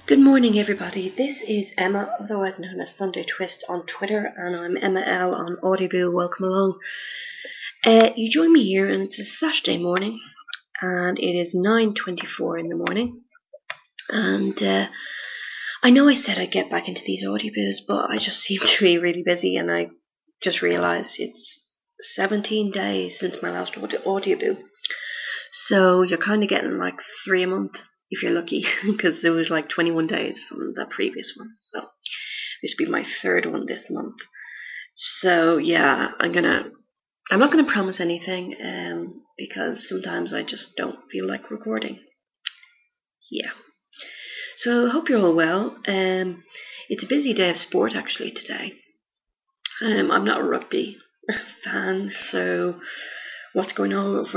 Good morning, everybody. This is Emma, otherwise known as Sunday Twist on Twitter, and I'm Emma L on Audible. Welcome along. You join me here, and it's a Saturday morning, and it is 9:24 in the morning. And I know I said I'd get back into these audiobooks, but I just seem to be really busy, and I just realised it's 17 days since my last audiobook. So you're kind of getting like 3 a month if you're lucky, because it was like 21 days from the previous one. So this will be my third one this month. So yeah, I'm not gonna promise anything, because sometimes I just don't feel like recording. Yeah. So I hope you're all well. It's a busy day of sport actually today. I'm not a rugby fan, so what's going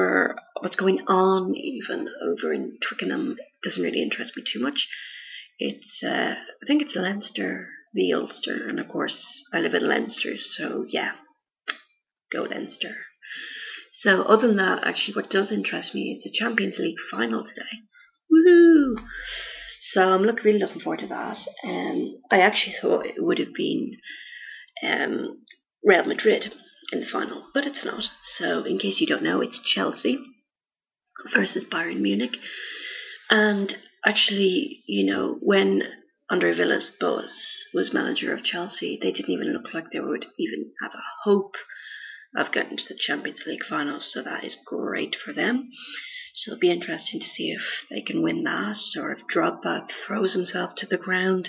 on even over in Twickenham doesn't really interest me too much. It's I think it's Leinster v Ulster, and of course I live in Leinster, so yeah, go Leinster. So other than that, actually what does interest me is the Champions League final today. Woohoo! So I'm really looking forward to that. I actually thought it would have been Real Madrid in the final, but it's not. So in case you don't know, it's Chelsea versus Bayern Munich. And actually, when Andre Villas-Boas was manager of Chelsea, they didn't even look like they would even have a hope of getting to the Champions League final, so that is great for them. So it'll be interesting to see if they can win that, or if Drogba throws himself to the ground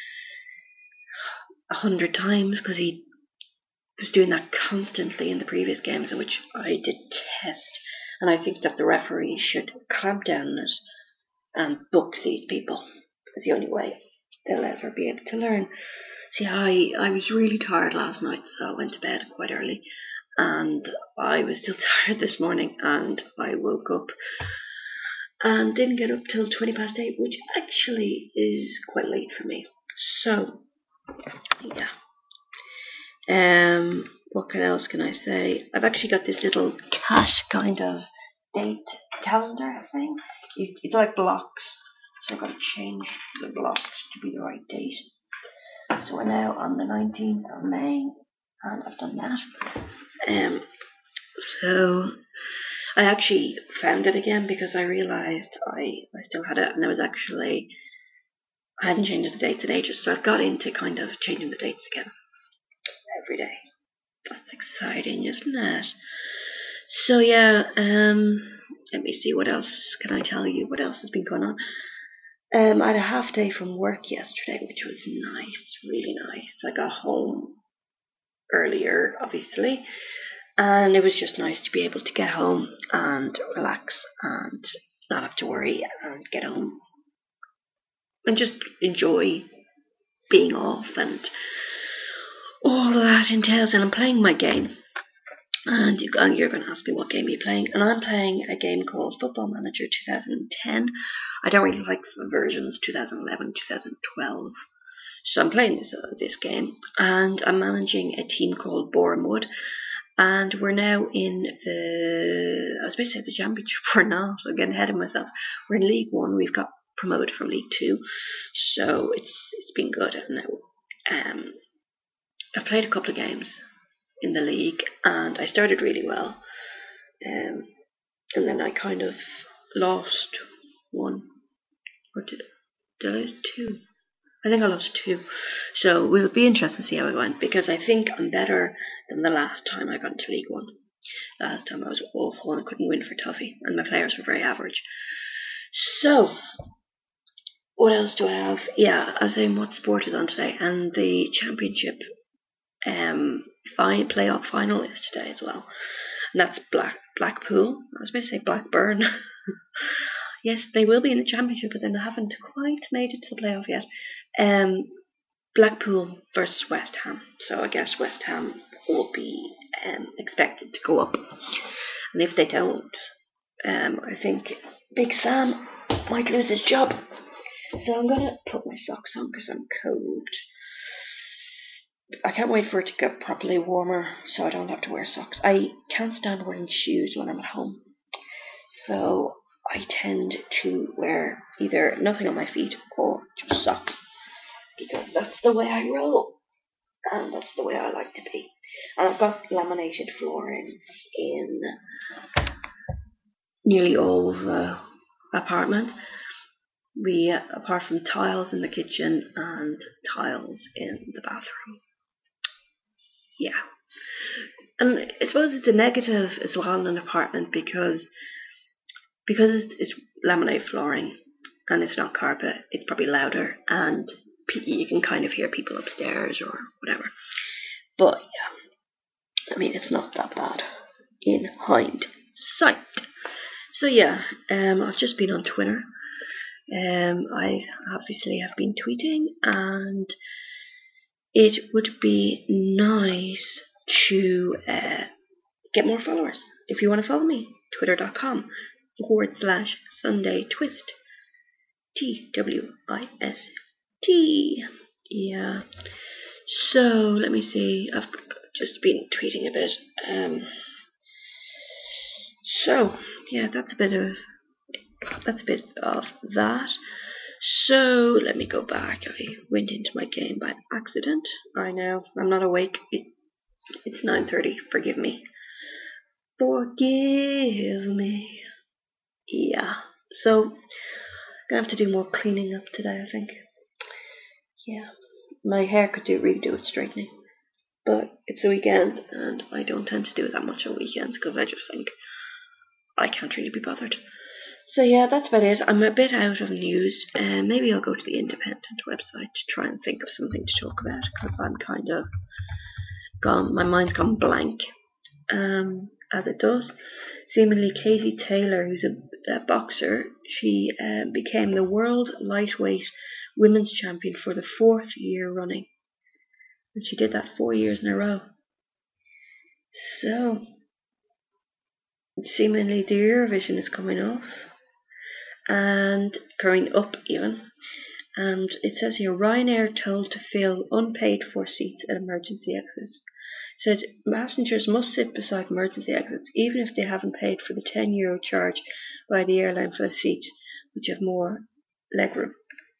100 times, because he was doing that constantly in the previous games, which I detest. And I think that the referee should clamp down on it and book these people. It's the only way they'll ever be able to learn. See, I was really tired last night, so I went to bed quite early, and I was still tired this morning, and I woke up and didn't get up till 8:20, which actually is quite late for me. So yeah. What else can I say? I've actually got this little cat kind of date calendar thing. It's like blocks, so I've got to change the blocks to be the right date. So we're now on the 19th of May, and I've done that. So I actually found it again because I realised I still had it, and I hadn't changed the dates in ages, so I've got into kind of changing the dates again every day. That's exciting, isn't it? So yeah, let me see, what else can I tell you? What else has been going on? I had a half day from work yesterday, which was nice, really nice. I got home earlier, obviously, and it was just nice to be able to get home and relax and not have to worry, and get home and just enjoy being off and all that entails. And I'm playing my game, and you're going to ask me what game you're playing, and I'm playing a game called Football Manager 2010. I don't really like the versions 2011, 2012. So I'm playing this game, and I'm managing a team called Boreham Wood, and we're now in I was about to say the Championship. We're not. I'm getting ahead of myself. We're in League One. We've got promoted from League Two, so it's been good. Now, I've played a couple of games in the league, and I started really well, and then I kind of lost one, or did I lose two? I think I lost two. So it will be interesting to see how it went, because I think I'm better than the last time I got into League One. Last time I was awful and I couldn't win for Tuffy, and my players were very average. So what else do I have? Yeah, I was saying what sport is on today, and the Championship playoff final is today as well, and that's Blackpool. I was about to say Blackburn. Yes, they will be in the Championship, but then they haven't quite made it to the playoff yet. Blackpool versus West Ham. So I guess West Ham will be expected to go up, and if they don't, I think Big Sam might lose his job. So I'm gonna put my socks on because I'm cold. I can't wait for it to get properly warmer so I don't have to wear socks. I can't stand wearing shoes when I'm at home, so I tend to wear either nothing on my feet or socks because that's the way I roll and that's the way I like to be. And I've got laminated flooring in nearly all of the apartment. Apart from tiles in the kitchen and tiles in the bathroom. Yeah. And I suppose it's a negative as well in an apartment because it's laminate flooring and it's not carpet, it's probably louder and you can kind of hear people upstairs or whatever. But yeah, I mean, it's not that bad in hindsight. So yeah, I've just been on Twitter. I obviously have been tweeting, and it would be nice to get more followers. If you want to follow me, twitter.com/Sunday Twist. TWIST. Yeah. So let me see. I've just been tweeting a bit. So yeah, that's a bit of that. So let me go back. I went into my game by accident. I know I'm not awake. It's 9:30. Forgive me. Forgive me. Yeah. So gonna have to do more cleaning up today, I think. Yeah. My hair could really do with straightening. But it's the weekend and I don't tend to do it that much on weekends because I just think I can't really be bothered. So yeah, that's about it. I'm a bit out of news. Maybe I'll go to the Independent website to try and think of something to talk about because I'm kind of gone. My mind's gone blank, as it does. Seemingly, Katie Taylor, who's a boxer, she became the world lightweight women's champion for the 4th year running, and she did that 4 years in a row. So seemingly, the Eurovision is coming off. And going up even. And it says here, Ryanair told to fill unpaid for seats at emergency exits. Said passengers must sit beside emergency exits even if they haven't paid for the €10 charge by the airline for the seats, which have more legroom.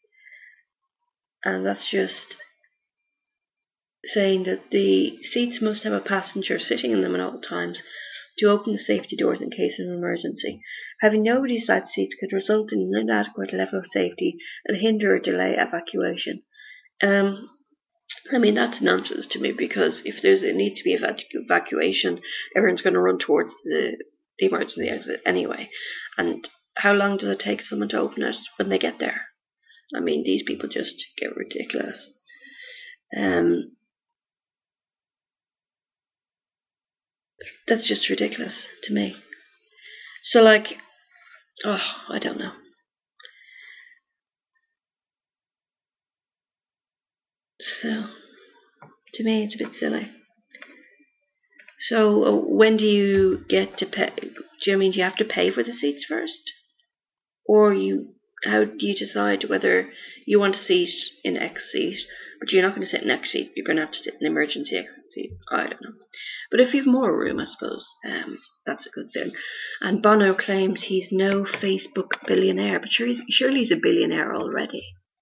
And that's just saying that the seats must have a passenger sitting in them at all times to open the safety doors in case of an emergency. Having nobody side seats could result in an inadequate level of safety and hinder or delay evacuation. I mean, that's nonsense to me because if there's a need to be evacuation, everyone's going to run towards the emergency exit anyway. And how long does it take someone to open it when they get there? I mean, these people just get ridiculous. That's just ridiculous to me. So, like, I don't know. So, to me, it's a bit silly. So, when do you get to pay? Do you have to pay for the seats first? Or how do you decide whether you want a seat in X seat, but you're not going to sit in X seat, you're going to have to sit in the emergency exit seat? I don't know. But if you have more room, I suppose, that's a good thing. And Bono claims he's no Facebook billionaire, but surely he's a billionaire already.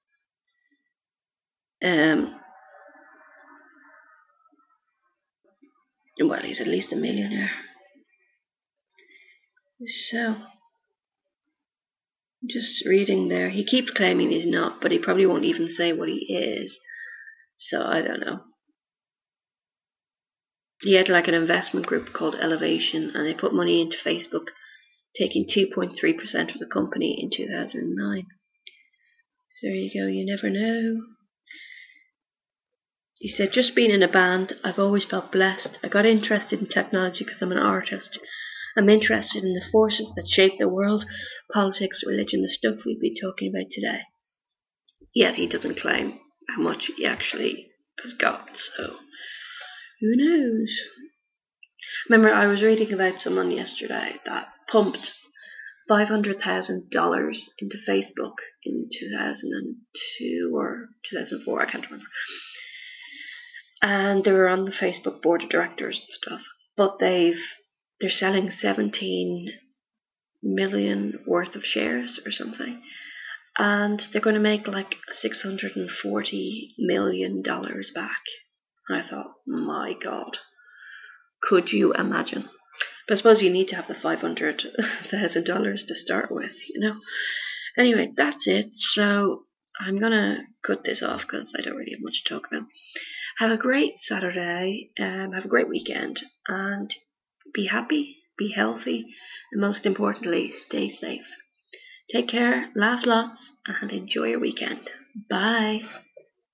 Well, he's at least a millionaire. So, just reading there, he keeps claiming he's not, but he probably won't even say what he is. So, I don't know. He had like an investment group called Elevation, and they put money into Facebook, taking 2.3% of the company in 2009. So there you go, you never know. He said, just being in a band, I've always felt blessed. I got interested in technology because I'm an artist. I'm interested in the forces that shape the world, politics, religion, the stuff we've been talking about today. Yet he doesn't claim how much he actually has got, so who knows? Remember, I was reading about someone yesterday that pumped $500,000 into Facebook in 2002 or 2004, I can't remember. And they were on the Facebook board of directors and stuff. But they're selling 17 million worth of shares or something. and they're going to make like $640 million back. And I thought, my God, could you imagine? But I suppose you need to have the $500,000 to start with, you know. Anyway, that's it. So I'm gonna cut this off because I don't really have much to talk about. Have a great Saturday, have a great weekend, and be happy, be healthy, and most importantly, stay safe. Take care, laugh lots, and enjoy your weekend. Bye.